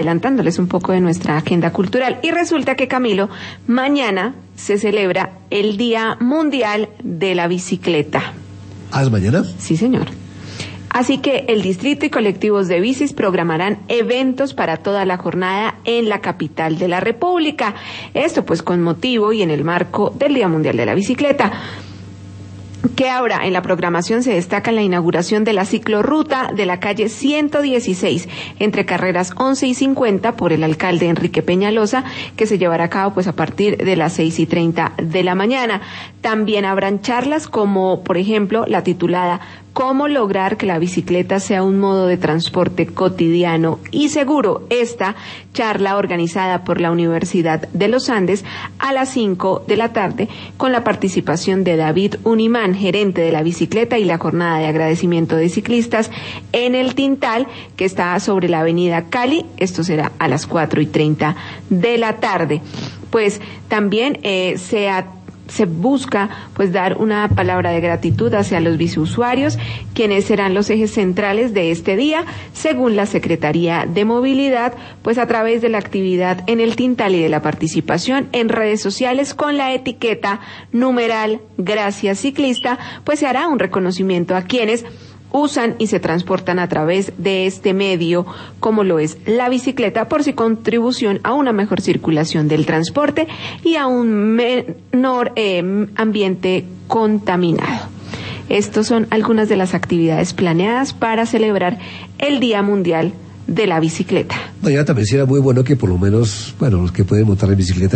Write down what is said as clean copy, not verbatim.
adelantándoles un poco de nuestra agenda cultural. Y resulta que, Camilo, mañana se celebra el Día Mundial de la Bicicleta. ¿Ah, es mañana? Sí, señor. Así que el distrito y colectivos de bicis programarán eventos para toda la jornada en la capital de la República. Esto pues con motivo y en el marco del Día Mundial de la Bicicleta. Que ahora en la programación se destaca la inauguración de la ciclorruta de la calle 116 entre carreras 11 y 50 por el alcalde Enrique Peñalosa, que se llevará a cabo pues a partir de las 6:30 de la mañana. También habrán charlas como, por ejemplo, la titulada ¿Cómo lograr que la bicicleta sea un modo de transporte cotidiano y seguro? Esta charla organizada por la Universidad de los Andes a las 5 de la tarde con la participación de David Unimán, gerente de la bicicleta y la jornada de agradecimiento de ciclistas en el Tintal, que está sobre la avenida Cali. Esto será a las 4:30 de la tarde. Pues también se busca pues dar una palabra de gratitud hacia los biciusuarios, quienes serán los ejes centrales de este día, según la Secretaría de Movilidad, pues a través de la actividad en el Tintal y de la participación en redes sociales con la etiqueta #Gracias Ciclista, pues se hará un reconocimiento a quienes usan y se transportan a través de este medio, como lo es la bicicleta, por su contribución a una mejor circulación del transporte y a un menor ambiente contaminado. Estos son algunas de las actividades planeadas para celebrar el Día Mundial de la Bicicleta. Mañana también será muy bueno que por lo menos, los que pueden montar en bicicleta